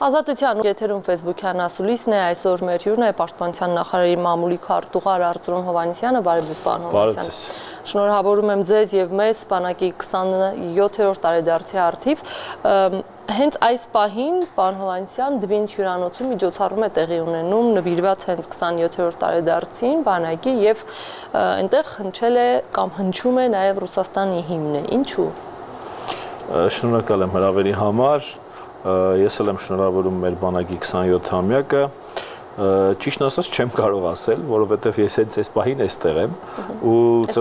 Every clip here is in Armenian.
Ազատության եթերում Facebook-յան ասուլիսն է, այսօր մեր հյուրն է Պաշտպանության նախարարի մամուլի քարտուղար Արծրում Հովհաննիսյանը, բարև ձեզ պարոն Հովհաննիսյան։ Շնորհավորում եմ ձեզ եւ մեզ բանակի 27-րդ տարեդարձի առթիվ։ Հենց այս պահին պարոն Հովհաննիսյան Դվին հյուրանոցում միջոցառում է տեղի ունենում նվիրված հենց 27-րդ տարեդարձին բանակի եւ այնտեղ հնչել է կամ հնչում է նաեւ Ռուսաստանի հիմնը։ Ինչու՞։ Շնորհակալ եմ հրավերի համար։ Ես էլ եմ շնորհավորում մեր բանակի 27-ամյակը, ճիշտն ասած չեմ կարող ասել, որովհետև ես հենց այս պահին այստեղ եմ ու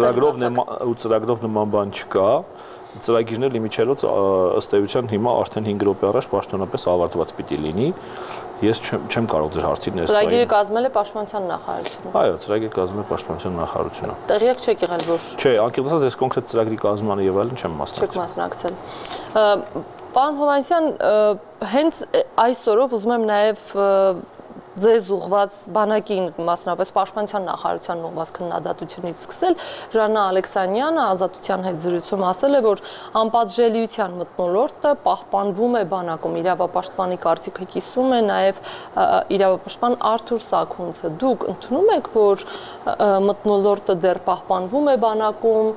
ծրագրով նման բան չկա, ծրագիրն էլ իմիջիայլոց ըստ էության հիմա արդեն 5 րոպե առաջ պաշտոնապես ավարտված պիտի լինի, ես չեմ կարող ձեր հարցին այս պահին։ Ծրագիրը կազմել է Պաշտպանության նախարարությունը։ Այո, ծրագիրը կազմել է Պաշտպանության նախարարությունը։ Տեղյակ չեք եղել, որ։ Չէ, անկեղծ ասած, ես կոնկրետ ծրագրի կազմմանը եւ այլն չեմ մասնակցել։ Չեք մասնակցել։ Պարոն Հովհաննիսյան, հենց այսօրով ուզում եմ նաև ձեզ ուղղված բանակին, մասնապես Պաշտպանության նախարարության ուղղված քննադատությունից սկսել, Ժաննա Ալեքսանյանը ազատության հետ զրույցում ասել է, որ անպատժելիության մթնոլորտը պահպանվում է բանակում, իրավապաշտպանի կարծիքը կիսում է նաև իրավապաշտպան Արթուր Սաքունցը։ Դուք ընդունում եք, որ մթնոլորտը դեռ պահպանվում է բանակում,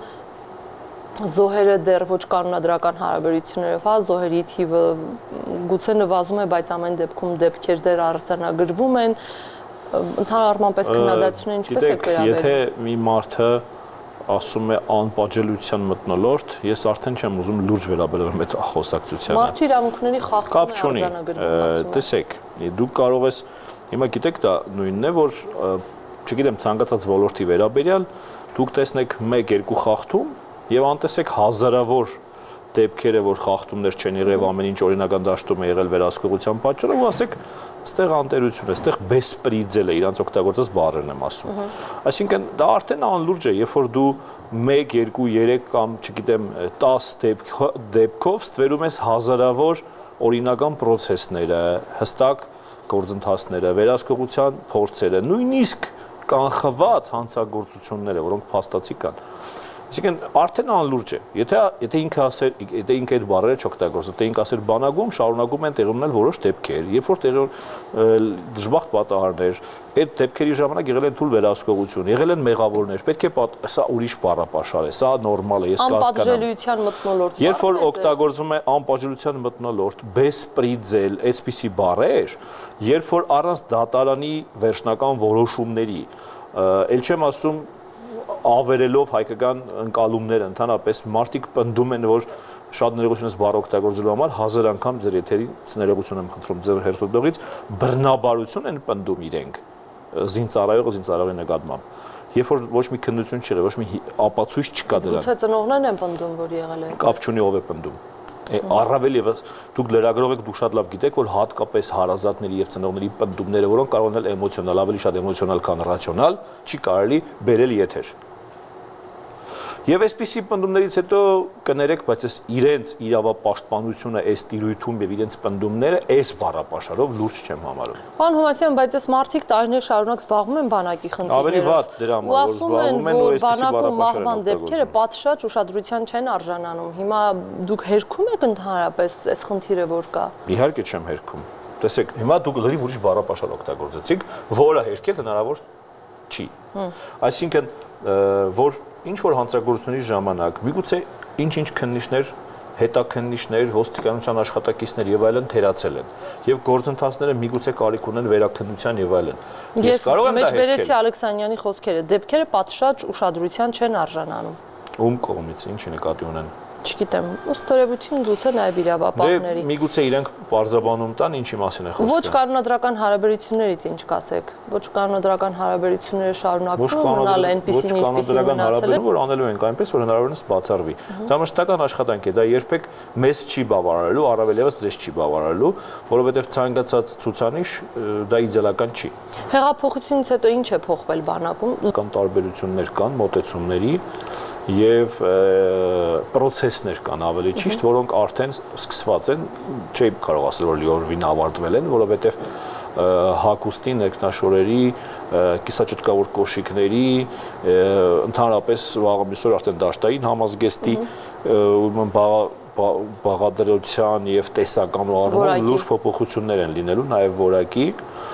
զոհերը դեռ ոչ կանոնադրական հարաբերություններով, զոհերի թիվը գուցե նվազում է, բայց ամեն դեպքում դեպքեր դեռ արձանագրվում են, ընդհանուր առմամբ այս քննադատությունները ինչպես եք վերաբերվում։ Եթե մի մարդը ասում է անպատժելիության մթնոլորտ, ես արդեն չեմ ուզում լուրջ վերաբերել այդ խոսակցությանը։ Մարդու իրավունքների խախտումն է արձանագրվում։ Տեսեք, դուք կարող ես, հիմա գիտեք դա նույնն է, որ չգիտեմ ցանկացած ոլորտի վերաբերյալ դուք տեսնեք 1-2 խախտում եւ անտեսեք հազարավոր դեպքերը, որ խախտումներ չեն եղել, ամեն ինչ օրինական դաշտում է եղել վերահսկողության պատճառով, ու ասեք, այստեղ անտերություն է, այստեղ բեսպրիձել է, իրանց օգտագործած բառերն եմ ասում։ Այսինքն դա արդեն անլուրջ է, երբ որ դու 1, 2, 3 կամ, չգիտեմ, 10 դեպքով ստվերում ես հազարավոր օրինական պրոցեսները, հստակ գործընթացները, վերահսկողության փորձերը, նույնիսկ կանխված հանցագործությունները, որոնք փաստացի կան։ Այսինքն արդեն անլուրջ է, եթե ինքը այդ բառերը չօգտագործի, եթե ինքը ասեր բանակում շարունակում են տեղի ունենալ որոշ դեպքեր, երբ որ տեղի դժբախտ պատահարներ, այդ դեպքերի ժամանակ եղել են թույլ վերահսկողություն, եղել են մեղավորներ, պետք է սա ուրիշ բառապաշար է, սա նորմալ է, ես կհասկանամ։ Անպատժելիության մթնոլորտ։ Երբ որ օգտագործվում է անպատժելիության մթնոլորտ, բեսպրիձել, այսպիսի բառեր, երբ որ առանց դատարանի վերջնական որոշումների, ել չեմ ասում ավերելով հայկական ընկալումները, ընդհանրապես մարդիկ պնդում են, որ շատ ներողություն ես բառ օգտագործելու համար 1000 անգամ ձեր եթերի ներողություն եմ խնդրում ձեր հերթուտողից բռնաբարություն են պնդում իրենք զինծառայողի նկատմամբ։ Երբ որ ոչ մի քննություն չի եղել, ոչ մի ապացույց չկա դրան։ Գուցե ծնողներն են պնդում, որ եղել է։ Կապ չունի ով է պնդում։ Առավել եւս դուք լրագրող եք, դուք շատ լավ գիտեք, որ հատկապես հարազատների եւ ծնողների պնդումները, որոնք կարող են լինել էմոցիոնալ, ավելի շատ էմոցիոնալ, քան ռացիոնալ, չի կարելի բերել եթեր։ Եվ այսպիսի պնդումներից հետո կներեք, բայց այս իրենց իրավապաշտպանությունը այս տիրույթում եւ իրենց պնդումները այս բառապաշարով լուրջ չեմ համարում։ Պարոն Հովհաննիսյան, բայց այս մարդիկ տարիներ շարունակ զբաղվում են բանակի խնդիրներով։ Ավելի վատ դրա համար, որ զբաղվում են ու այսպիսի բառապաշարով դեպքերը պատշաճ ուշադրության չեն արժանանում։ Հիմա դուք հերքում եք ընդհանրապես այս խնդիրը, որ կա։ Իհարկե չեմ հերքում։ Տեսեք, հիմա դուք լրիվ ուրիշ բառապաշար օգտագործեցիք, որը հերքել հնարավոր չի։ Այսինքն, որ ինչ որ հանցագործությունների ժամանակ միգուցե ինչ-ինչ քննիչներ, հետաքննիչներ, ոստիկանության աշխատակիցներ եւ այլն թերացել են եւ գործընթացները միգուցե կարիք ունեն վերաքննության եւ այլն։ Ես կարող եմ դա հերքել։ Մեջբերեցի Ալեքսանյանի խոսքերը, դեպքերը պատշաճ ուշադրության չեն արժանանում։ Ում կողմից ինչի նկատի ունեն։ Չգիտեմ, ըստորեբություն գուցե նաև իրավապահների։ Միգուցե իրենք բարձաբանում տան ինչի մասին է խոսքը։ Ոչ կանոնադրական հարաբերություններից ինչ կասեք։ Ոչ կանոնադրական հարաբերությունները շարունակվում մնալ այնպիսին ինչպիսին մնացել են, որ անելու ենք այնպես, որ հնարավորինս բացառվի։ Դա մշտական աշխատանք է, դա երբեք մեզ չի բավարարելու, առավել եւս ձեզ չի բավարարելու, որովհետեւ ցանկացած ցուցանիշ դա իդեալական չի։ Հեղափոխությունից հետո ինչ է փոխվել բանակում։ Կան տարբերություններ կան մոտեցումների եւ պրոցեսներ կան ավելի ճիշտ, որոնք արդեն սկսված են, չի կարող ասել, որ լիովին ավարտվել են, որովհետեւ հագուստի ներքնաշորերի, կիսաճտկավոր կոշիկների, ընդհանրապես վաղամիսօր արդեն դաշտային համազգեստի բաղադրության եւ տեսական առումով լուրջ փոփոխություններ են լինելու նաեւ որակի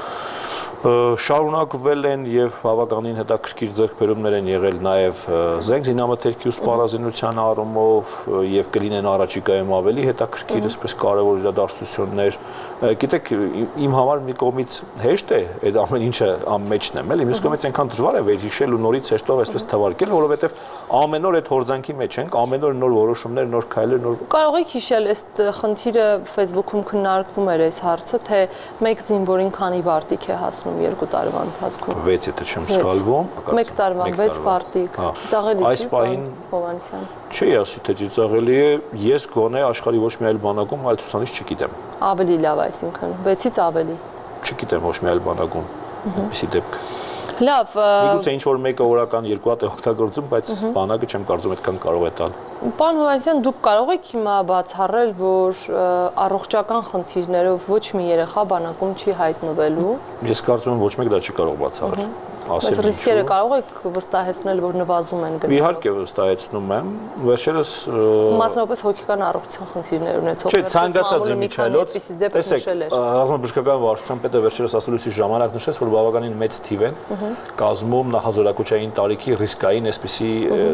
շարունակվել են եւ բավականին հետաքրքիր ձեռքբերումներ են եղել նաեւ զենք զինամթերքի ու սպառազինության առումով եւ կլինեն առաջիկայում ավելի հետաքրքիր այսպես կարեւոր իրադարձություններ գիտեք իմ համար մի կողմից հեշտ է այդ ամեն ինչը ամեջն եմ էլի մյուս կողմից այնքան դժվար է վերհիշել ու նորից հեշտով այսպես թվարկել որովհետեւ ամեն օր այդ հորձանքի մեջ ենք ամեն օր նոր որոշումներ նոր քայլեր նոր կարող եք հիշել այս խնդիրը Facebook-ում քննարկվում էր այս հարցը թե մեկ զինվորին քանի վարտիք է հասնում 2 տարվա ընթացքում 6 եթե չեմ սխալվում 1 տարվա 6 վարտիք ծաղելի չի Հովհաննիսյան չի ասի թե ծաղելի է ես գոնե աշխարհի ոչ մի այլ բանակում այլ ցուցանիշ չգիտեմ ավելի լավ այսինքն 6-ից ավելի չգիտեմ ոչ մի այլ բանակում այսպիսի դեպք լավ միգուցե ինչ որ մեկը օրական 2 հատ է օգտագործում բայց բանակը չեմ կարծում այդքան կարող է տալ Պարոն Հովհաննիսյան դուք կարող եք հիմա բացառել որ առողջական խնդիրներով ոչ մի երեխա բանակում չի հայտնվելու Ես կարծում եմ ոչ մեկ դա չի կարող բացառել Այս ռիսկերը կարող եք վստահեցնել, որ նվազում են գնալով։ Իհարկե վստահեցնում եմ, վերջերս մասնավորապես հոգեկան առողջության խնդիրներ ունեցող Չէ, ցանկացած իմիջիայլոց, տեսեք, ռազմաբժշկական վարչության պետը վերջերս ասելույցի ժամանակ նշեց, որ բավականին մեծ թիվ են կազմում նախազորակոչային տարիքի ռիսկային այսպիսի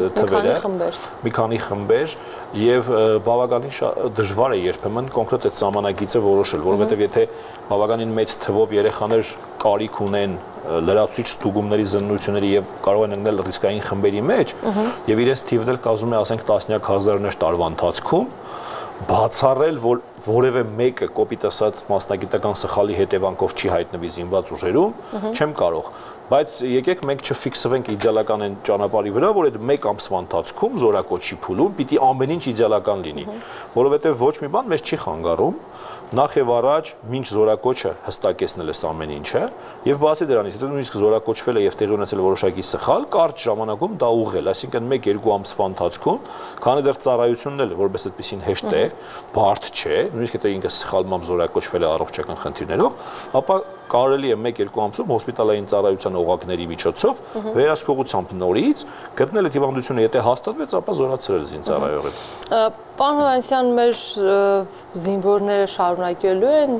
թվերը, մի քանի խմբեր եւ բավականին դժվար է երբեմն կոնկրետ այդ սահմանագիծը որոշել, որովհետեւ եթե բավականին մեծ թվով երեխաներ կարիք ունեն լրացուցիչ ստուգումների զննությունների եւ կարող են ընկնել ռիսկային խմբերի մեջ եւ իրենց թիվն էլ կազմում է ասենք տասնյակ հազարներ տարվա ընթացքում բացառել որ որևէ մեկը կոպիտ ասած մասնագիտական սխալի հետևանքով չի հայտնվի զինված ուժերում չեմ կարող բայց եկեք մենք չֆիքսվենք իդեալական այն ճանապարհի վրա որ այդ 1 ամսվա ընթացքում զորակոչի փուլում պիտի ամեն ինչ իդեալական լինի որովհետեւ ոչ մի բան մեզ չի խանգարում նախ եւ առաջ մինչ զորակոչը հստակեցնել է ամեն ինչը եւ բացի դրանից հետո նույնիսկ զորակոչվել է եւ տեղի ունեցել որոշակի սխալ կարճ ժամանակում դա ուղղել այսինքն 1-2 ամսվա ընթացքում քանի դեռ ծառայությունն էլ որպես այդպեսին հեշտ է բարդ չէ նույնիսկ եթե ինքը սխալմամբ զորակոչվել է առողջական խնդիրներով ապա կարելի է 1-2 ամսում հոսպիտալային ծառայության օղակների միջոցով վերահսկողությամբ նորից գտնել այդ հիվանդությունը եթե հաստատվեց ապա զորացրել զինծառայողին Պարոն Հովհաննիսյան մեր զինվորները շարունակելու են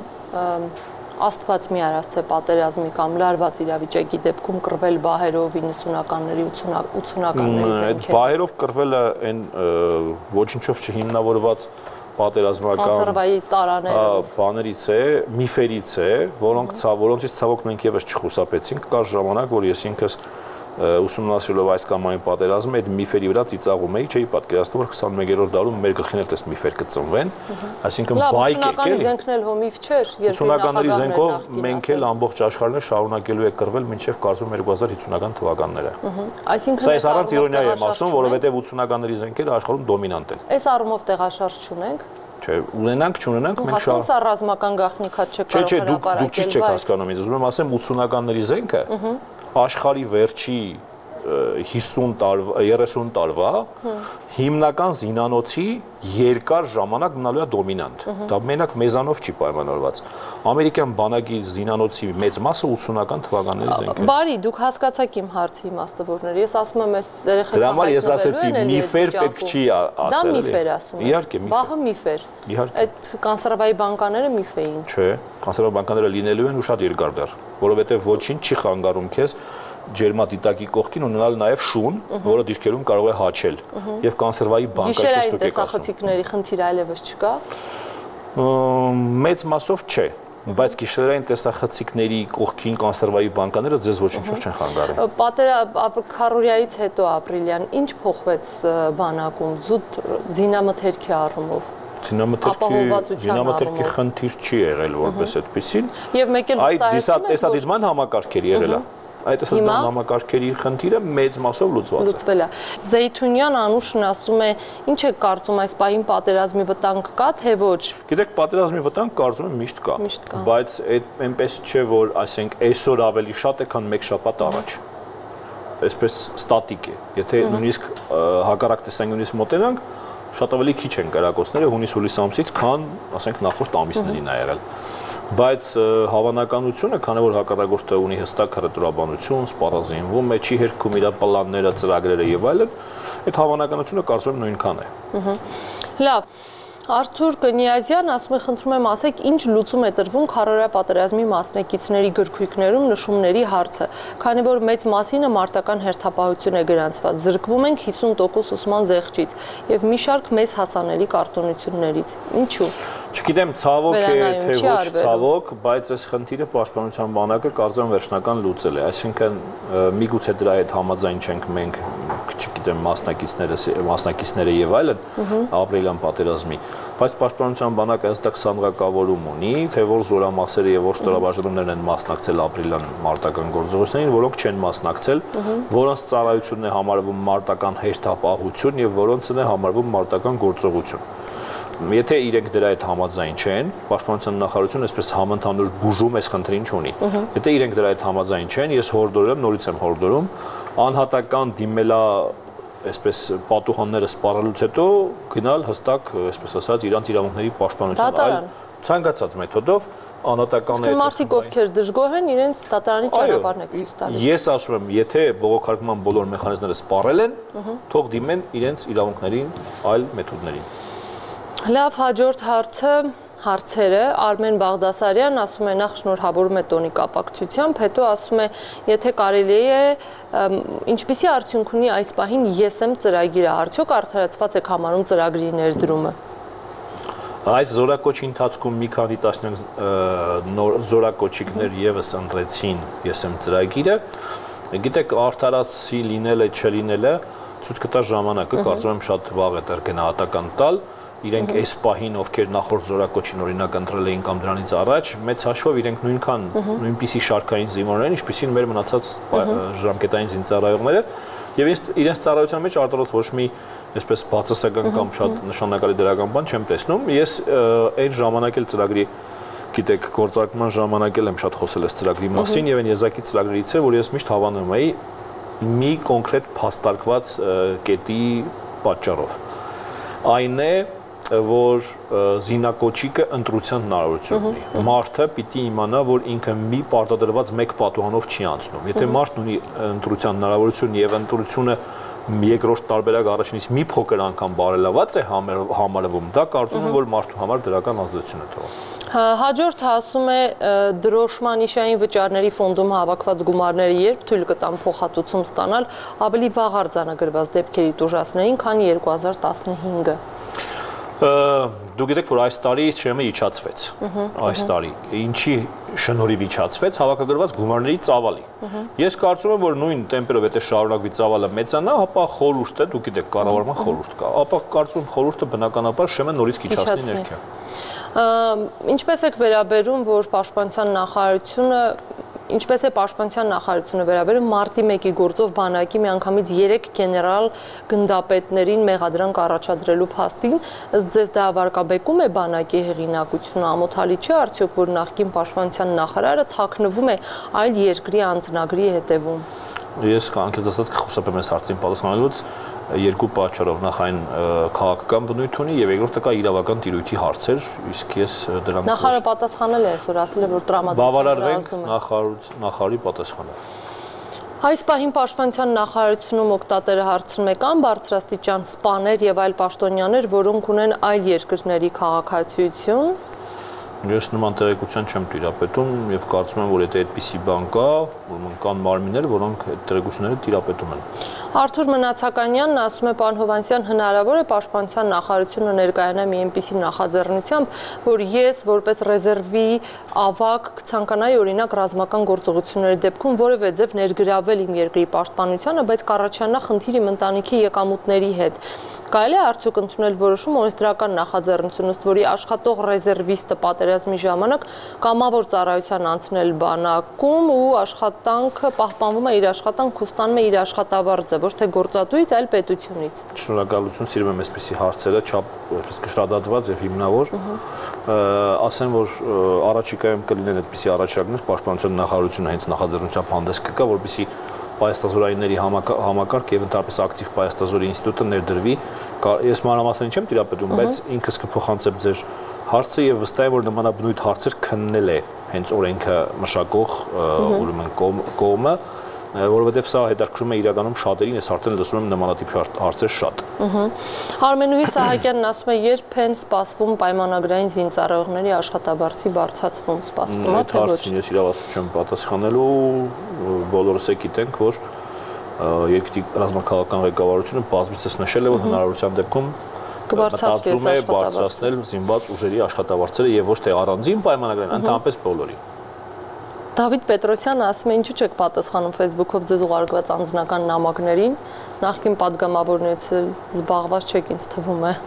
Աստված մի արած թե պատերազմի կամ լարված իրավիճակի դեպքում կռվել բահերով 90-ականների 80-ականների զենքեր։ Բահերով կռվելը այն ոչինչով չհիմնավորված պատերազմական կոնսերվայի տարաներով բաներից է, միֆերից է, որոնցից ցավոք մենք եւս չխուսափեցինք, կար ժամանակ, որ ես ինքս ուսումնասիրելով այս կամ այն պատերազմը այդ միֆերի վրա ծիծաղում էի, չէի պատկերացնում որ 21-րդ դարում մեր գլխին էլ այս միֆեր կծնվեն, այսինքն բայկ է, էլի։ Զենքն էլ հո միֆ չէր, 80-ականների զենքով մենք էլ ամբողջ աշխարհն շարունակելու է կռվել մինչև կարծում 2050-ական թվականները։ Այսինքն այս առանց իրոնիա եմ ասում, որովհետև 80-ականների զենքերը աշխարհում դոմինանտ են։ Այս առումով տեղաշարժ չունենք։ Չէ, ունենանք, չունենանք, մենք շա Հասկանում ռազմական գաղտնիքած չկարող Չէ, դուք չի չեք հասկանում ինձ, ուզում եմ ասեմ 80-ականների զենքը աշխարհի վերջի 50 տարվա 30 տարվա հիմնական զինանոցի երկար ժամանակ մնալու է դոմինանտ։ Դա մենակ մեզանով չի պայմանավորված։ Ամերիկյան բանակի զինանոցի մեծ մասը 80-ական թվականների զենքեր։ Բարի, դուք հասկացաք իմ հարցի իմաստավորները։ Ես ասում եմ, այս երեխեքը Դրա համար ես ասեցի, միֆեր պետք չի ասել։ Դա միֆեր ասում եմ։ Իհարկե, միֆեր։ Բահը միֆեր։ Իհարկե։ Այդ կոնսերվայի բանկաները միֆ էին։ Չէ, կոնսերվայի բանկաները լինելու են ու շատ երկար դեռ, որովհետև ոչինչ չի խանգարում քեզ ջերմատիտակի կողքին ունենալ նաև շուն, որը դիրքերում կարող է հաչել, եւ կոնսերվայի բանկը ինչպես դուք եք ասում։ Տեսախցիկների խնդիր այլևս չկա։ Մեծ մասով չէ, բայց գիշերային տեսախցիկների կողքին կոնսերվայի բանկաները ձեզ ոչինչով չեն խանգարի։ Քարորիայից հետո ապրիլյան ինչ փոխվեց բանակում զուտ զինամթերքի առումով։ Զինամթերքի խնդիր չի եղել որպես այդպեսին։ Եվ մեկ էլ վստահեցնում եք, տեսադիրման համակարգեր եղել է։ Այդ տեսադիրման համակարգերի խնդիրը մեծ մասով լուծվել է։ Զեյթունյան Անուշն ասում է, ինչ է կարծում այս պահին պատերազմի վտանգ կա, թե ոչ։ Գիտեք, պատերազմի վտանգ կարծում եմ միշտ կա, բայց այնպես չէ, որ ասենք այսօր ավելի շատ է, քան մեկ շաբաթ առաջ։ Այսպես ստատիկ է։ Եթե նույնիսկ հակառակ տեսանկյունից մոտենանք, շատ ավելի քիչ են կրակոցները հունիս-հուլիս ամսից, քան, ասենք, նախորդ ամիսներին ա եղել։ Բայց հավանականությունը, քանի որ հակառակորդը ունի հստակ հռետորաբանություն, սպառազինվում է, չի հերքում իր պլանները, ծրագրերը եւ այլն, այդ հավանականությունը կարծում եմ նույնքան է։ Լավ։ Արթուր Կնյազյան ասում է, խնդրում եմ ասեք, ինչ լուծում է տրվում քարոզիա պատերազմի մասնակիցների գրքույկներում նշումների հարցը, քանի որ մեծ մասինը մարտական հերթապահություն է գրանցված, զրկվում ենք 50% ուսման զեղչից եւ մի շարք մեծ հասանելի կարտոնություններից։ Ինչու՞։ Չգիտեմ, ցավոք է, թե ոչ ցավոք, բայց այս խնդիրը պաշտպանության բանակը կարծեմ վերջնական լուծել է, այսինքն միգուցե դրա հետ համաձայն չենք մենք, չգիտեմ, մասնակիցները եւ այլն ապրիլյան պատերազմի, բայց պաշտպանության բանակը հստակ սանրակավորում ունի, թե որ զորամասերը եւ որ ստորաբաժանումներն են մասնակցել ապրիլյան մարտական գործողություններին, որոնք չեն մասնակցել, որոնց ծառայությունն է համարվում մարտական հերթապահություն եւ որոնցն է համարվում մարտական գործողություն։ Եթե իրենք դրա հետ համաձայն չեն, պաշտպանության նախարարությունը այսպես համընդհանուր բուժում այս խնդրին չունի։ Եթե իրենք դրա հետ համաձայն չեն, ես հորդորում, նորից եմ հորդորում, անհատական դիմելա այսպես պատուհանները սպառելուց հետո գնալ հստակ, այսպես ասած, իրանց իրավունքների պաշտպանության այլ ցանկացած մեթոդով անհատական է։ Մարդիկ ովքեր դժգոհ են, իրենց դատարանի ճանապարհն է ցույց տալիս։ Ես ասում եմ, եթե բողոքարկման բոլոր մեխանիզմները սպառել են, թող դիմեն իրենց իրավունքներին այլ մեթոդներին։ Լավ, հաջորդ հարցերը Արմեն Բաղդասարյան ասում է, նախ շնորհավորում է տոնի կապակցությամբ, հետո ասում է, եթե կարելի է, ինչպիսի արդյունք ունի այս պահին ԵՍՄ ծրագիրը, արդյոք արդարացված եք համարում ծրագրի ներդրումը։ Այս զորակոչի ընթացքում մի քանի տասնյակ նոր զորակոչիկներ եւս ընտրեցին ԵՍՄ ծրագիրը։ Գիտեք, արդարացի լինելը, չլինելը ցույց կտա ժամանակը, կարծում եմ շատ վաղ է դեռ գնահատական տալ։ Իրենք այս պահին, ովքեր նախորդ զորակոչին օրինակ ընտրել էին կամ դրանից առաջ, մեծ հաշվով իրենք նույնպիսի շարքային զինվորներ են, ինչպիսին մեր մնացած ժամկետային զինծառայողները, եւ իրենց ծառայության մեջ արտարոց ոչ մի այսպես բացասական կամ շատ նշանակալի դրական բան չեմ տեսնում։ Ես այն ժամանակ էլ ծրագրի, գիտեք, գործարկման ժամանակ էլ եմ շատ խոսել այս ծրագրի մասին եւ այն եզակի ծրագրից է, որ ես միշտ հավանում էի մի կոնկրետ փաստարկված կետի պատճառով։ Այն է, որ զինակոչիկը ընտրության հնարավորություն ունի։ Մարդը պիտի իմանա, որ ինքը մի պարտադրված մեկ պատուհանով չի անցնում։ Եթե մարդն ունի ընտրության հնարավորություն եւ ընտրությունը երկրորդ տարբերակ առաջինից մի փոքր անգամ բարելաված է համարվում, դա կարծում եմ, որ մարդու համար դրական ազդեցություն է թողում։ Հաջորդը ասում է դրոշմանիշային վճարների ֆոնդում հավաքված գումարները երբ թույլ կտան փոխհատուցում ստանալ ավելի վաղ արձանագրված դեպքերի տուժածներին, քան 2015-ը։ Դու գիտեք, որ այս տարի ՉՄ իջացվեց, այս տարի, ինչի շնորհիվ իջացվեց, հավաքագրված գումարների ծավալի։ Ես կարծում եմ, որ նույն տեմպերով եթե շարունակվի ծավալը մեծանա, ապա խորհուրդը, դու գիտեք, կառավարման խորհուրդ կա, ապա կարծում եմ խորհուրդը բնականաբար ՇՄ նորից կիջացնի ներքև։ Ինչպես եք վերաբերում, որ պաշտպանության նախարարությունը Ինչպես է պաշտպանության նախարարությունը վերաբերում մարտի 1-ի գործով բանակի միանգամից 3 գեներալ գնդապետներին մեղադրանք առաջադրելու փաստին, ըստ ձեզ դա վարկաբեկում է բանակի հեղինակությունը, ամոթալի չէ արդյոք, որ նախկին պաշտպանության նախարարը թաքնվում է այլ երկրի անձնագրի հետևում։ Ես անկեղծ ասած կխուսափեմ այս հարցին պատասխանելուց երկու պատճառով, նախ այն քաղաքական բնույթ ունի եւ երկրորդը կա իրավական տիրույթի հարցեր, իսկ ես դրանք Նախարարը պատասխանել է այսօր, ասել է, որ տրամադրություն նախարարի պատասխանը։ Այս պահին պաշտպանության նախարարությունում օգտատերը հարցնում է կան բարձրաստիճան սպաներ եւ այլ պաշտոնյաներ, որոնք ունեն այլ երկրների քաղաքացիություն։ Ես նման տեղեկության չեմ տիրապետում եւ կարծում եմ, որ եթե այդպիսի բան կա, ուրեմն կան մարմիններ, որոնք այդ տեղեկությունները տիրապետում են։ Արթուր Մնացականյանն ասում է, պարոն Հովհաննիսյան, հնարավոր է պաշտպանության նախարարությունը ներկայանա մի այնպիսի նախաձեռնությամբ, որ ես որպես ռեզերվի ավագ կցանկանայի օրինակ ռազմական գործողությունների դեպքում որևէ ձև ներգրավել իմ երկրի պաշտպանությանը, բայց կառաջանա խնդիր իմ ընտանիքի եկամուտների հետ։ Կարելի է արդյոք ընդունել որոշում օրենսդրական նախաձեռնություն, ըստ որի աշխատող ռեզերվիստը պատերազմի ժամանակ կամավոր ծառայության անցնել բանակում ու աշխատանքը պահպանվում է իր աշխատանք ու ստանում է իր աշխատավարձը, ոչ թե գործատուից, այլ պետությունից։ Շնորհակալություն, սիրում եմ այսպիսի հարցերը, չափ կշռադատված եւ հիմնավոր։ Ասեմ, որ առաջիկայում կլինեն այդպիսի առաջարկներ, պաշտպանության նախարարությունը հենց նախաձեռնությամբ հանդես կգա, որպեսզի պայաստազորայինների համակարգ եւ ընդհանրապես ակտիվ պայաստազորի ինստիտուտը ներդրվի։ Ես մանրամասն չեմ տիրապետում, բայց ինքս կփոխանցեմ ձեր հարցը եւ վստահ եմ, որ նմանաբնույթ հարցեր քննել է հենց օրենքը մշակող ուրեմն կողմը որովհետև սա հետաքրքրում է իրականում շատերին, ես արդեն լսում եմ նմանատիպ հարցեր շատ։ Արմենուհի Սահակյանն ասում է, երբ են սպասվում պայմանագրային զինծառայողների աշխատավարձի բարձրացում, սպասվում է թե ոչ։ Ես իրավասու չեմ պատասխանելու, բոլորս է գիտենք, որ երկրի ռազմաքաղաքական ղեկավարությունը բազմիցս նշել է, որ հնարավորության դեպքում մտածում է բարձրացնել զինված ուժերի աշխատավարձերը եւ ոչ թե առանձին պայմանագրային, ընդհանրապես բոլորի։ Դավիթ Պետրոսյանը ասում է, ինչու չեք պատասխանում Facebook-ով ձեզ ուղարկված անձնական նամակներին, նախկին падգամավորներից զբաղված չեք, ինձ թվում է։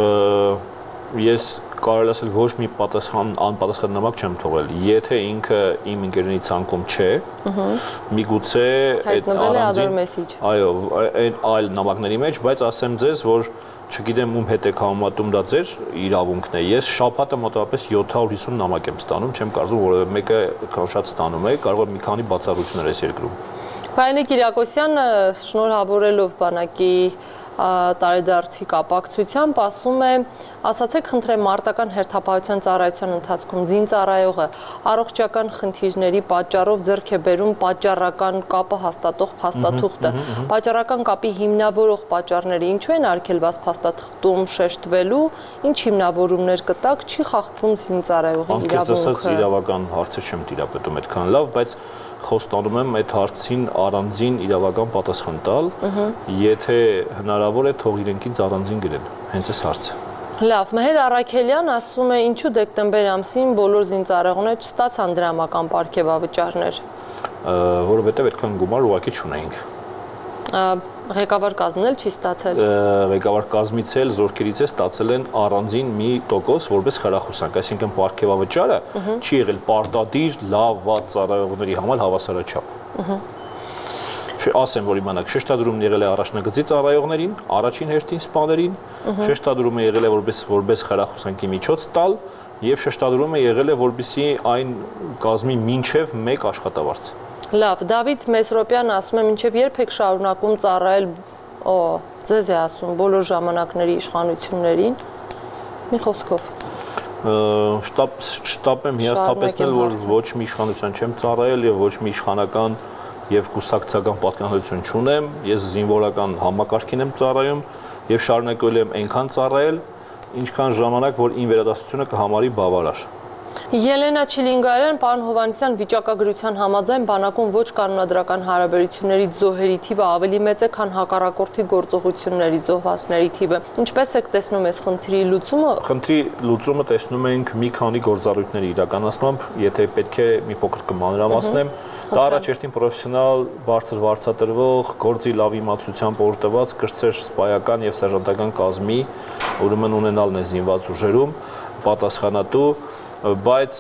Ես կարելի ասել ոչ մի անպատասխան նամակ չեմ թողել, եթե ինքը իմ ընկերների ցանկում չէ, միգուցե այդ առանձին, այո, այլ նամակների մեջ, բայց ասեմ ձեզ, որ չգիտեմ ում հետ եք համեմատում, դա ձեր իրավունքն է։ Ես շաբաթը մոտավորապես 750 նամակ եմ ստանում, չեմ կարծում, որովհետեւ մեկը քան շատ ստանում է, կարող է մի քանի բացառություններ այս երկրում։ Գայնե Կիրակոսյանը շնորհավորելով բանակի տարեդարձի կապակցությամբ ասում է, ասացեք խնդրեմ մարտական հերթապահության ծառայության ընթացքում զինծառայողը առողջական խնդիրների պատճառով ձեռք է բերում պատճառական կապը հաստատող փաստաթուղթը։ Պատճառական կապի հիմնավորող պատճառները ինչու են արգելված փաստաթղթում շեշտվելու, ինչ հիմնավորումներ կտակ, չի խախտվում զինծառայողի իրավունքը։ Իրավական հարցը չեմ տիրապետում այդքան լավ, բայց խոստանում եմ այդ հարցին առանձին իրավական պատասխան տալ, եթե հնարավոր է թող իրենք ինձ առանձին գրեն, հենց այս հարցը։ Լավ, Մհեր Առաքելյան ասում է, ինչու դեկտեմբեր ամսին բոլոր զինծառայողները չստացան դրամական պարգևավճարներ։ Որովհետև այդքան գումար ուղղակի չունեինք։ Ղեկավար կազմն էլ չի ստացել։ Ղեկավար կազմից էլ զորքերից է ստացել են առանձին մի տոկոս որպես խրախուսանք, այսինքն պարգևավճարը չի եղել պարտադիր լավ վատ ծառայողների համար հավասարաչափ։ Ասեմ, որ իմանաք, շեշտադրումն եղել է առաջնագծի ծառայողներին, առաջին հերթին սպաներին, շեշտադրումը եղել է որպես խրախուսանքի միջոց տալ եւ շեշտադրումը եղել է որպեսզի այն կազմի մինչեւ 1 աշխատավարձ։ Լավ, Դավիթ Մեսրոպյանը ասում է, մինչև երբ եք շարունակում ծառայել, ձեզ է ասում, բոլոր ժամանակների իշխանություններին, մի խոսքով։ Շտապ եմ հիասթափեցնել, որ ոչ մի իշխանության չեմ ծառայել եւ ոչ մի իշխանական եւ կուսակցական պատկանելություն չունեմ, ես զինվորական համակարգին եմ ծառայում եւ շարունակել եմ այնքան ծառայել, ինչքան ժամանակ, որ իմ վերադասությունը կհամարի բավարար։ Ելենա Չիլինգարյան, պարոն Հովհաննիսյան, վիճակագրության համաձայն բանակում ոչ կանոնադրական հարաբերությունների զոհերի թիվը ավելի մեծ է, քան հակառակորդի գործողությունների զոհվածների թիվը։ Ինչպես եք տեսնում այս խնդրի լուծումը։ Խնդրի լուծումը տեսնում ենք մի քանի գործառույթների իրականացմամբ, եթե պետք է մի փոքր կմանրամասնեմ, դա առաջերտին պրոֆեսիոնալ, բարձր վարձատրվող, գործի լավ իմացությամբ օրտված կրտսեր սպայական եւ սերժանտական կազմի, ուրեմն ունենալն է զինված ուժերում, պատասխանատու, բայց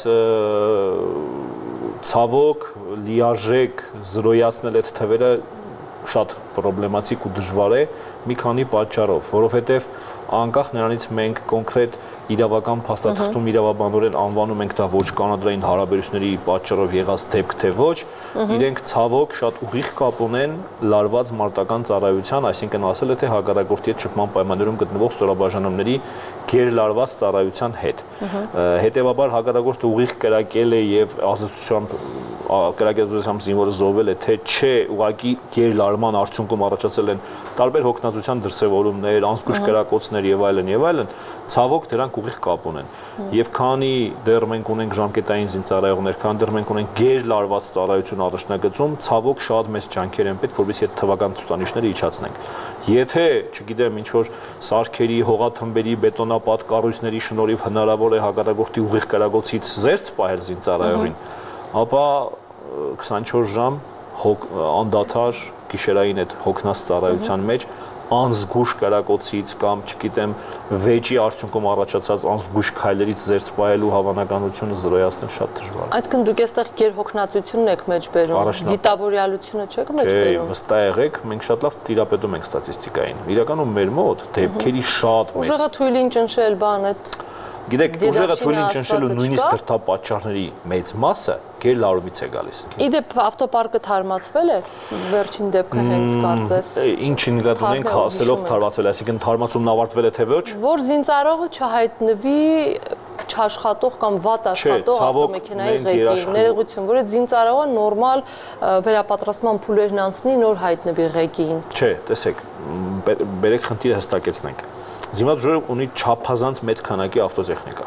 ցավոք լիարժեք զրոյացնել այդ թվերը շատ պրոբլեմատիկ ու դժվար է մի քանի պատճառով, որովհետև անկախ նրանից մենք կոնկրետ իրավական փաստաթղթում իրավաբանորեն անվանում ենք դա ոչ կանոնադրային հարաբերությունների պատճառով եղած դեպք թե ոչ, իրենք ցավոք շատ ուղիղ կապ ունեն լարված մարտական ծառայության, այսինքն ասել է թե հակառակորդի հետ շփման պայմաններում գտնվող ստորաբաժանումների գերլարված ծառայության հետ։ Հետևաբար հակառակորդը ուղիղ կրակել է եւ կրակեցությամբ զինվորը զոհվել է, թե չէ, ուղղակի գերլարման արդյունքում առաջացել են տարբեր հոգնածության դրսևորումներ, անզգույշ կրակոցներ եւ այլն, ցավոք դրանք ուղիղ կապ ունեն։ Եվ քանի դեռ մենք ունենք ժամկետային զինծառայողներ, քանի դեռ մենք ունենք գերլարված ծառայություն առաջնագծում, ցավոք շատ մեծ ջանքեր են պետք, որպեսզի այդ թվական ցուցանիշները իջացնենք։ Եթե, չգիտեմ, ինչ որ սարքերի, հողաթմբերի, բետոնապատ կառույցների շնորհիվ հնարավոր է հակառակորդի ուղիղ կրակոցից զերծ պահել զինծառայողին, ապա 24 ժամ անդադար գիշերային այդ հոգնած ծառայության մեջ անզգույշ կրակոցից կամ, չգիտեմ, վեճի արդյունքում առաջացած անզգույշ քայլերից զերծ պահելու հավանականությունը զրոյացնել շատ դժվար է։ Այսինքն դուք այստեղ գերհոգնածությունն եք մեջ բերում, դիտավորյալությունը չեք մեջ բերում։ Վստահ եղեք, մենք շատ լավ տիրապետում ենք ստատիստիկային։ Իրականում մեր մոտ դեպքերի շատ մեծ։ Ուժեղը թույլին ճնշել բան այդ։ Գիտեք, ուժեղը թույլին ճնշելու նույնիսկ դրդապատճառների մեծ մասը գերլարումից է գալիս։ Իդեպ ավտոպարկը թարմացվել է վերջին դեպքը հենց կարծես։ Ինչի նկատի ունենք ասելով թարմացվել, այսինքն թարմացումն ավարտվել է թե ոչ։ Որ զինծառայողը չհայտնվի, չաշխատող կամ վատ աշխատող ավտոմեքենայի ղեկին, ներողություն, որ այդ զինծառայողը նորմալ վերապատրաստման փուլերն անցնի, նոր հայտնվի ղեկին։ Չէ, տեսեք, բերեք խնդիրը հստակեցնենք։ Զինված ուժերը ունի չափազանց մեծ քանակի ավտոտեխնիկա։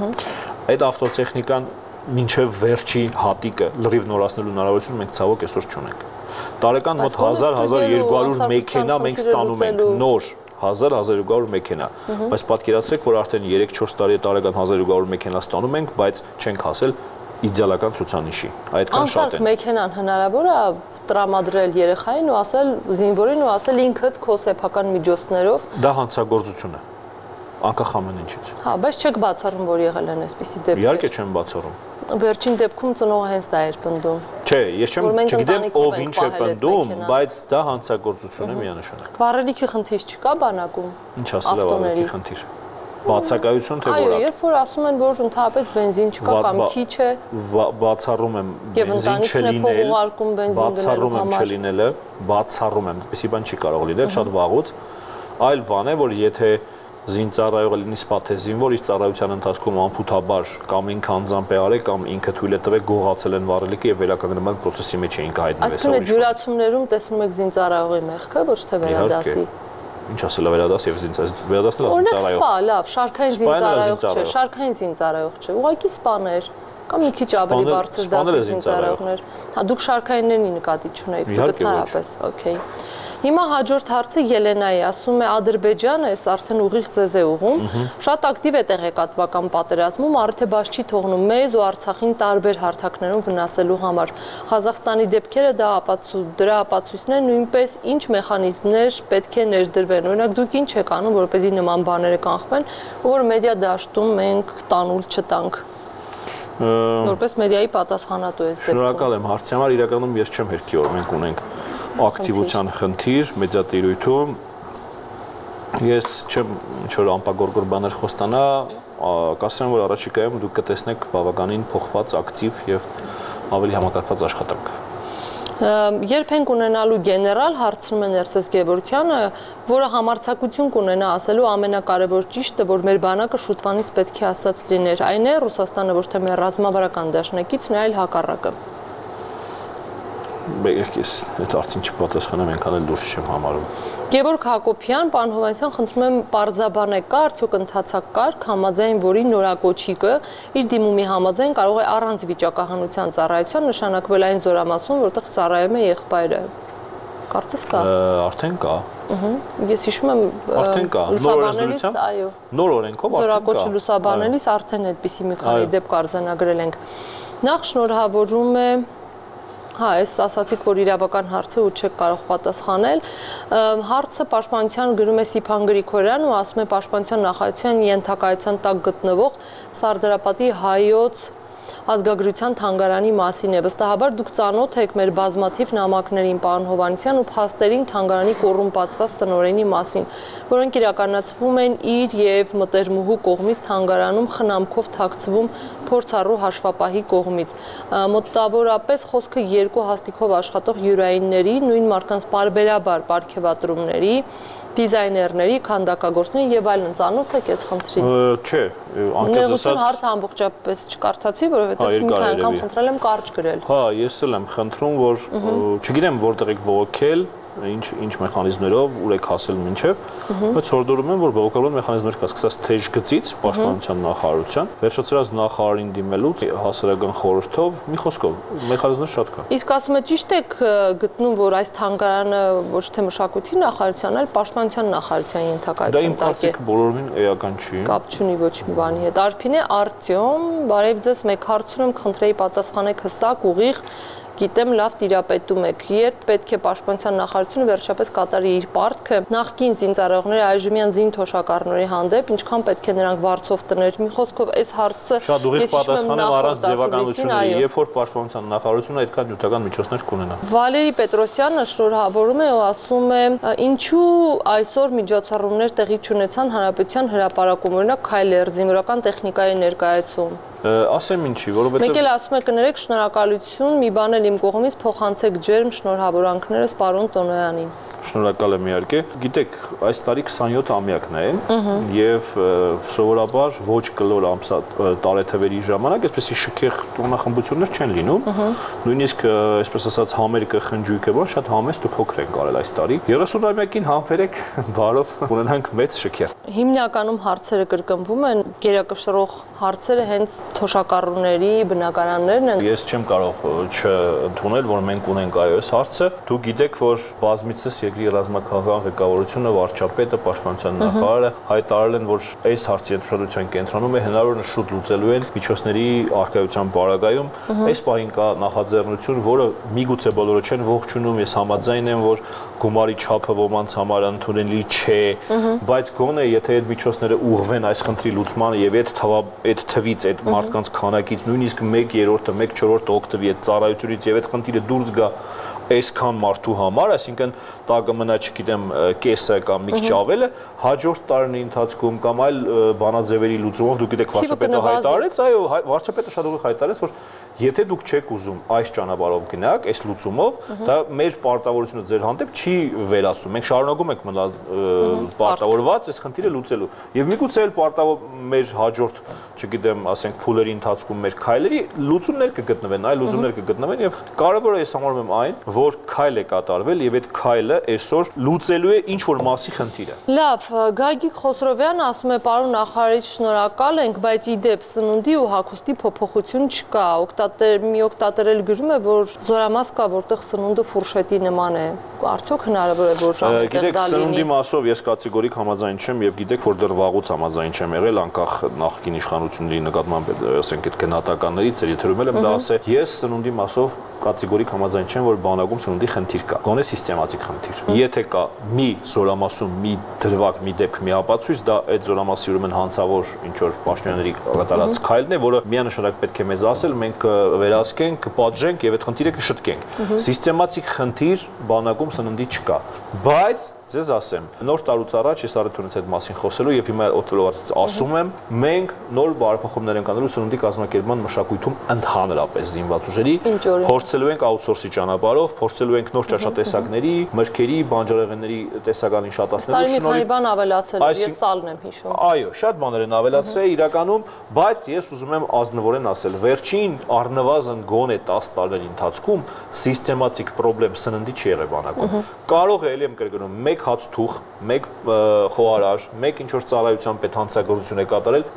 Այդ ավտոտեխնիկան մինչև վերջի հատիկը լրիվ նորացնելու հնարավորություն մենք ցավոք այսօր չունենք։ Տարեկան մոտ 1000-1200 մեքենա մենք ստանում ենք նոր 1000-1200 մեքենա, բայց պատկերացրեք, որ արդեն 3-4 տարի տարեկան 1200 մեքենա ստանում ենք, բայց չենք հասել իդեալական ցուցանիշի։ Այդքան շատ են։ Անսարք մեքենան հնարավոր է տրամադրել երեխային ու ասել զինվորին ու ասել ինքդ քո սեփական միջոցներով։ Դա հանցագործություն է։ Անկախ ամեն ինչից։ Հա, բայց չեք բացառում, որ եղել են այսպիսի դեպքեր։ Իհարկե չեմ բացառում։ Վերջին դեպքում ծնողը հենց դա էր պնդում։ Չէ, ես չգիտեմ ով ինչ է պնդում, բայց դա հանցագործություն է միանշանակ։ Վառելիքի խնդիր չկա բանակում։ Ինչ ասել է վառելիքի խնդիր։ Բացակայություն թե որակ։ Այո, երբ որ ասում են, որ ընդհանրապես բենզին չկա կամ քիչ է, բացառում եմ բենզին չլինել, բացառում եմ չլինելը, բացառում եմ, այսպեսի բան չի կարող լինել, շատ վաղուց։ Այլ բան է, որ եթե զինծառայողը լինի սպաթեզին, որ իր ծառայության ընթացքում անփութաբար կամ ինքը անձամբ է արել կամ ինքը թույլ է տվել գողացել են վառելիքը եւ վերականգնման process-ի մեջ էին հայտնվել։ Այսինքն այդ ջուրացումներում տեսնում եք զինծառայողի մեղքը, ոչ թե վերադասի։ Ինչ ասել է վերադաս եւ վերադասն է զինծառայող։ Սպա, լավ, շարքային զինծառայող չէ, շարքային զինծառայող չէ, ուղղակի սպաներ կամ մի քիչ ավելի բարձր դասի զինծառայողներ։ Հա դուք շարքայիններին նկատի չունեիք, դուք ընդհանրապես, օքեյ։ Հիմա հաջորդ հարցը Ելենայի ասում է Ադրբեջանը, այս արդեն ուղիղ ձեզ է ուղում, շատ ակտիվ է տեղեկատվական պատերազմում, արդեն բաց չի թողնում մեզ ու Արցախին տարբեր հարթակներում վնասելու համար։ Ղազախստանի դեպքերը դրա ապացույցն է, նույնպես ինչ մեխանիզմներ պետք է ներդրվեն։ Օրինակ դուք ինչ եք անում, որպեսզի նման բաները կանխվեն, ու որ մեդիա դաշտում մենք տանուլ չտանք։ Որպես մեդիայի պատասխանատու ես դեպքում։ Շնորհակալ եմ հարցի համար, իրականում ես չեմ հերքի, որ մենք ունենք ակտիվության խնդիր մեդիատիրույթում ես չեմ ինչ-որ անպագորգոր բաներ խոստանա, կասեմ, որ առաջիկայում դուք կտեսնեք բավականին փոխված, ակտիվ եւ ավելի համակարգված աշխատանք։ Երբ ենք ունենալու գեներալ, հարցնում է Ներսես Գևորգյանը, որը համարձակություն կունենա ասելու ամենակարևոր ճիշտը, որ մեր բանակը շուտվանից պետք է ասած լիներ, այն է Ռուսաստանը ոչ թե մեր ռազմավարական դաշնակիցն է, այլ հակառակը։ Ես այդ արդեն չպատասխանեմ, այնքան էլ դուրս չեմ համարում։ Գևորգ Հակոբյան, պարոն Հովհաննիսյան, խնդրում եմ պարզաբանել, կա արդյոք ընթացակ կարգ, համաձայն որի նորակոչիկը իր դիմումի համաձայն կարող է առանց վիճակահանության ծառայության նշանակվել այն զորամասում, որտեղ ծառայում է եղբայրը։ Կարծես կա։ Արդեն կա։ Ես հիշում եմ արդեն կա։ Նոր օրենսդրությամբ, այո։ Նոր օրենքով արդեն կա։ Զորակոչի լուսաբանելիս արդեն այդպիսի մի քանի դեպք արձանագրել ենք։ Նախ շնորհավորում է Հա, ես ասացիք, որ իրավական հարցը ու չեք կարող պատասխանել։ Հարցը Պաշտպանության գրում է Սիփան Գրիգորյան ու ասում է Պաշտպանության նախարարության ենթակայության տակ գտնվող Սարդարապատի հայոց ազգագրության թանգարանի մասին է։ Վստահաբար դուք ծանոթ եք մեր բազմաթիվ նամակներին, պարոն Հովհաննիսյան, ու փաստերին թանգարանի կոռումպացված տնօրենի մասին, որոնք իրականացվում են իր եւ մտերմուհու կողմից թանգարանում խնամքով թաքցվում փորձառու հաշվապահի կողմից։ Մոտավորապես խոսքը երկու հաստիքով աշխատող յուրայինների, նույն մարդկանց պարբերաբար պարգևատրումների, դիզայներների, քանդակագործների եւ այլն ծանոթ եք այս խնդրին։ Չէ, անկեղծ ասած հարցը ամբողջապես չկարդացի, որովհետեւ մի քանի անգամ խնդրել եմ կարճ գրել։ Հա, ես էլ եմ խնդրում, որ չգիտեմ որտեղ եք բողոքել, ինչ մեխանիզմներով ուր եք հասել մինչև, բայց հորդորում եմ, որ բողոքական մեխանիզմներ կա, սկսած թեժ գծից, Պաշտպանության նախարարության, վերջացրած նախարարին դիմելուց, հասարակական խորհրդով, մի խոսքով, մեխանիզմներ շատ կան։ Իսկ ասում եք ճիշտ եք գտնում, որ այս թանգարանը ոչ թե մշակույթի նախարարության, այլ Պաշտպանության նախարարության ենթակայության տակ է։ Դա իմ կարծիքը բոլորովին էական չի։ Կապ չունի ոչ մի բանի հետ։ Արփին է Արտյոմ, բարև ձեզ, մեկ հարցում եմ, խնդրեի պատասխանեք հստակ, ուղիղ, գիտեմ լավ տիրապետում եք, երբ պետք է Պաշտպանության նախարարությունը վերջապես կատարի իր պարտքը նախկին զինծառայողների այժմյան զինթոշակառների հանդեպ, ինչքան պետք է նրանք վարձով տներ։ Մի խոսքով այս հարցը շատ ուղիղ պատասխանեմ առանց ձևականությունների, երբ որ Պաշտպանության նախարարությունը այդքան նյութական միջոցներ կունենա։ Վալերի Պետրոսյանը շնորհավորում է ու ասում է, ինչու այսօր միջոցառումներ տեղի չունեցան Հանրապետության հրապարակում, օրինակ Քայլեր, զինվորական տեխնիկայի ներկայացում։ Ասեմ ինչի, որովհետեւ Մեկ էլ ասում եք կներեք շնորհակալություն, մի բան էլ իմ կողմից փոխանցեք ջերմ շնորհավորանքներս պարոն Տոնոյանին։ Շնորհակալ եմ իհարկե։ Գիտեք, այս տարի 27-ամյակն է եւ սովորաբար ոչ կլոր տարեթվերի ժամանակ այսպեսի շքեղ տոնախմբություններ չեն լինում։ Նույնիսկ այսպես ասած համերգը խնջույքը որ շատ համեստ ու փոքր են կարել այս տարի։ 30-ամյակին համբերեք բարով ունենանք մեծ շքեղ։ Հիմնականում հարցերը կրկնվում են, գերակշռող հարցերը հենց թոշակառուների, բնակարաններն են։ Ես չեմ կարող չընդունել, որ մենք ունենք այս հարցը։ Դու գիտեք, որ բազմիցս երկրի ռազմաքաղաքական ղեկավարությունը, վարչապետը, պաշտպանության նախարարը հայտարարել են, որ այս հարցի ուշադրության կենտրոնում է հնարավորինս շուտ լուծելու են միջոցների առկայության բարագայում։ Այս պահին կա նախաձեռնություն, որը միգուցե բոլորը չեն ողջունում, ես համաձայն եմ, որ գումարի չափը ոմանց համար ընդունելի չէ, բայց գոնե եթե այդ միջոցները ուղղվեն այս խնդրի լուծմանը եւ այդ թվից, այդ մարդկանց քանակից նույնիսկ 1/3-ը, 1/4-ը օգտվի այդ ծառայությունից եւ այդ խնդիրը դուրս գա այսքան մարդու համար, այսինքն տա կմնա, չգիտեմ, կեսը կամ մի քիչ ավելը, հաջորդ տարիների ընթացքում կամ այլ բանաձևերի լուծումով դուք գիտեք վարչապետը հայտարարեց, այո, վարչապետը շատ ուղիղ հայտարարեց, որ եթե դուք չեք ուզում այս ճանապարհով գնաք, այս լուծումով, դա մեր պարտավորությունը ձեր հանդեպ չի վերացնում։ Մենք շարունակում ենք մնալ պարտավորված այս խնդիրը լուծելու։ Եվ միգուցե էլ մեր հաջորդ, չգիտեմ, ասենք փուլերի ընթացքում մեր քայլերի լուծումներ կգտնվեն, այլ լուծումներ կգտնվեն եւ կարևորը ես համարում եմ այն, որ քայլ է կատարվել եւ այդ քայլը այսօր լուծելու է ինչ որ մասի խնդիրը։ Լավ, Գագիկ Խոսրովյանը ասում է պարոն նախարարից շնորհակալ ենք, բայց ի դեպ սնունդի ու հագուստի փոփոխություն չկա։ Մի օգտատեր էլ գրում է, որ զորամաս կա, որտեղ սնունդը ֆուրշետի նման է։ Արդյոք հնարավոր է որ ժամանակ դա լինի։ Գիտեք, սնունդի մասով ես կատեգորիկ համաձայն չեմ եւ գիտեք, որ դեռ վաղուց համաձայն չեմ եղել, անկախ նախկին իշխանությունների նկատմամբ, ասենք այդ գնահատականներից, երթերումել եմ դա ասել։ Ես սնունդի մասով կատեգորիկ համաձայն չեմ, որ բանակում սնունդի խնդիր կա։ Գոնե սիստեմատիկ խնդիր։ Եթե կա մի զորամասում մի դրվագ, մի դեպք, մի ապացույց, դա այդ զորամասի ուրեմն հանցավոր ինչ որ պաշտոնյաների կատարած քայլն է, որը միանշանակ պետք է մեզ ասել, մենք վերահսկենք, կպատժենք եւ այդ խնդիրը կշտկենք։ Սիստեմատիկ խնդիր բանակում սննդի չկա։ Բայց ձեզ ասեմ, նոր տարուց առաջ ես արդյունից այդ մասին խոսելու եւ հիմա օգտվելով ասում եմ, մենք նոր բարեփոխումներ ենք անելու սննդի կազմակերպման մշակույթում ընդհանրապես զինված ուժերի, փորձելու ենք աուտսորսի ճանապարհով, փորձելու ենք նոր ճաշատեսակների, մրգերի, բանջարեղենների տեսականին շատացնելու շնորհիվ։ Մի բան ավելացել, ես սալն եմ հիշում։ Այո, շատ բաներ են ավելացրել իրականում, բայց ես ուզում եմ ազնվորեն ասել, վերջին առնվազն գոնե 10 տարիների ընթացքում սիստեմատիկ խնդրեմ սննդի չի եղել բանակում։ Կարող է ելի եմ կրկնում մեկ հաց թուղ, մեկ խոհարար, մեկ ինչ որ ծառայության պետ հանցագործություն է կատարել,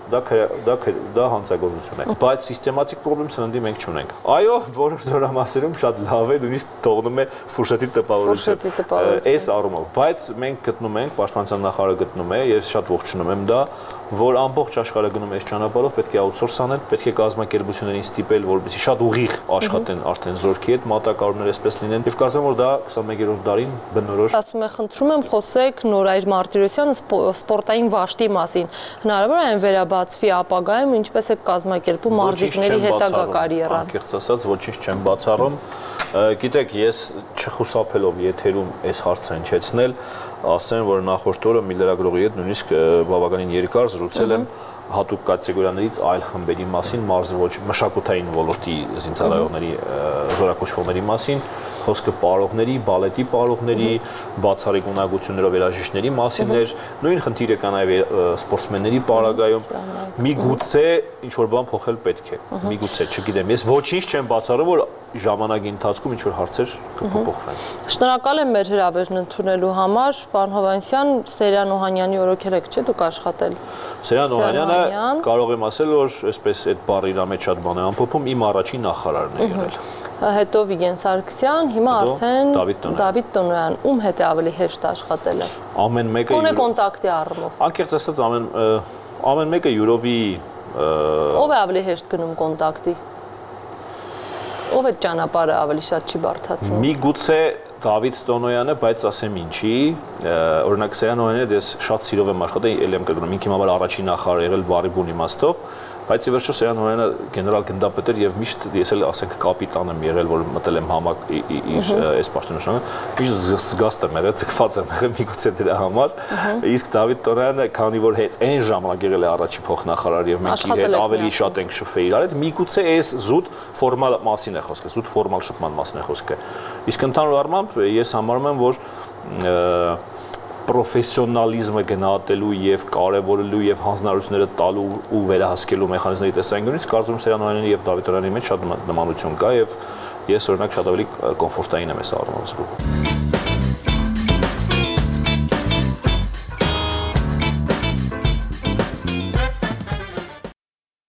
դա հանցագործություն է։ Բայց սիստեմատիկ խնդրեմ սննդի մենք չունենք։ Այո, որոշ զորամասերում շատ լավ է, նույնիսկ թողնում է ֆուրշետի տպավորություն։ Այս առումով, բայց մենք գտնում ենք, պաշտպանության նախարարը գտնում է, ես շատ ողջունում եմ դա, որ ամբողջ աշխարհը գնում է այս ճանապարհով, պետք է աուտսորս անել, պետք է կազմակերպություններին ստիպել, որպեսզի շատ ուղիղ աշխատեն արդեն զորքի հետ, մատակարարներ այսպես լինեն։ Եվ կարծում եմ, որ դա 21-րդ դարին բնորոշ։ Ասում է, խնդրում եմ խոսեք Նորայր Մարտիրոսյանը սպորտային վաշտի մասին։ Հնարավոր է այն վերաբացվի ապագայում, ինչպես է կազմակերպում մարզիկների հետագա կարիերան։ Անկեղծ ասած, ոչինչ չեմ բացառում։ Գիտեք, ես չխուսափելով եթերում այս հարցը հնչեցնել, ասեմ, որ նախորդ օրը մի լրագրողի հետ նույնիսկ բավականին երկար զրուցել եմ հատուկ կատեգորիաներից այլ խմբերի մասին, մշակութային ոլորտի զինծառայողների, զորակոչվողների մասին, խոսքը պարողների, բալետի պարողների, բացառիկ ունակություններով երաժիշտների մասին էր, նույն խնդիրը կա նաև սպորտսմենների պարագայում։ Միգուցե ինչ որ բան փոխել պետք է։ Միգուցե, չգիտեմ, ես ոչինչ չեմ բացառում, որ ժամանակի ընթացքում ինչ որ հարցեր կփոփոխվեն։ Շնորհակալ եմ մեր հրավերն ընդունելու համար, պարոն Հովհաննիսյան, Սերյան Օհանյանի օրոքերեք չէ դուք աշխատել։ Սերյան Օհանյանը կարող եմ ասել, որ այսպես այդ բառի իր մեջ շատ բան է ամփոփում, իմ առաջին նախարարն է եղել։ Հետո Վիգեն Սարգսյան, հիմա արդեն Դավիթ Տոնոյան, ում հետ է ավելի հեշտ աշխատելը։ Ամեն մեկը Կոնե կոնտակտի առումով։ Անկեղծ ասած ամեն մեկը յուրովի Ով է ավելի հեշտ գնում կոնտակտի։ Ով է ճանապարհը ավելի շատ չի բարդացնում։ Միգուցե Դավիթ Տոնոյանը, բայց ասեմ ինչի, օրինակ Սերյան Օհանյանը ես շատ սիրով եմ աշխատել, ել եմ կրկնում, ինքն համար առաջին նախարար եղել բարի բուն իմաստով, Բայց ի վերջո Սերան Հոյանը գեներալ գնդապետ էր եւ միշտ ես էլ ասենք կապիտան եմ եղել, որ մտել եմ համակ իր այս պաշտոնաշրջանը, միշտ զգաստ եմ եղել, ցկված եմ եղել միգուցե դրա համար։ Իսկ Դավիթ Տոնյանը, քանի որ հենց այն ժամանակ եղել է առաջի փոխնախարար եւ մենք իր հետ ավելի շատ ենք շփվել իրար հետ, միգուցե այս զուտ ֆորմալ մասին է խոսքը, զուտ ֆորմալ շփման մասին է խոսքը։ Իսկ ընդհանուր առմամբ ես համարում եմ, որ պրոֆեսիոնալիզմը գնահատելու եւ կարեւորելու եւ հանձնարարությունները տալու ու վերահսկելու մեխանիզմների տեսանկյունից կարծում եմ Սերան Հոյանի եւ Դավիթ Տոնյանի մեջ շատ նմանություն կա եւ ես օրինակ շատ ավելի կոմֆորտային եմ այս առումով զգում։